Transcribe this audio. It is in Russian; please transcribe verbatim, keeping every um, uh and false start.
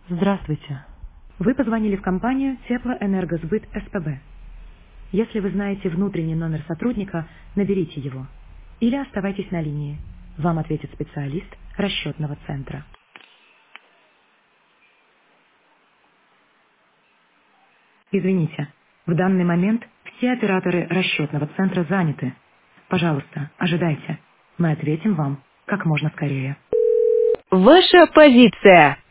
Здравствуйте. Вы позвонили в компанию Теплоэнергосбыт СПБ. Если вы знаете внутренний номер сотрудника, наберите его. Или оставайтесь на линии. Вам ответит специалист расчетного центра. Извините, в данный момент все операторы расчетного центра заняты. Пожалуйста, ожидайте. Мы ответим вам как можно скорее. Ваша позиция.